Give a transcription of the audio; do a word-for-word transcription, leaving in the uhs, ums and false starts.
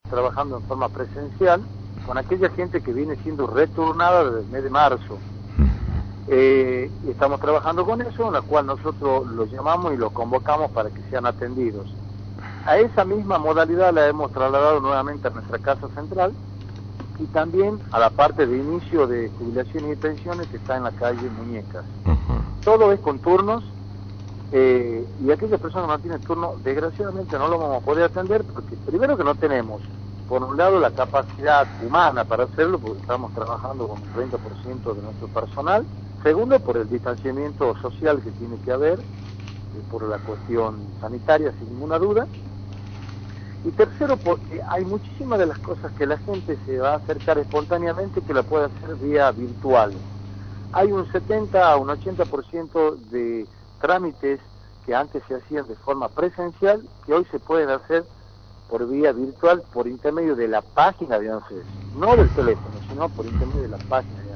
trabajando en forma presencial con aquella gente que viene siendo returnada desde el mes de marzo. Eh, y estamos trabajando con eso, en la cual nosotros los llamamos y los convocamos para que sean atendidos. A esa misma modalidad la hemos trasladado nuevamente a nuestra casa central y también a la parte de inicio de jubilaciones y pensiones que está en la calle Muñecas. Uh-huh. Todo es con turnos, eh, y aquellas personas que no tienen turno, desgraciadamente no lo vamos a poder atender porque primero que no tenemos, por un lado, la capacidad humana para hacerlo, porque estamos trabajando con un treinta por ciento de nuestro personal. Segundo, por el distanciamiento social que tiene que haber, eh, por la cuestión sanitaria, sin ninguna duda. Y tercero, porque hay muchísimas de las cosas que la gente se va a acercar espontáneamente que la puede hacer vía virtual. Hay un setenta a un ochenta por ciento de trámites que antes se hacían de forma presencial, que hoy se pueden hacer por vía virtual, por intermedio de la página de ANSES, no del teléfono, sino por intermedio de la página de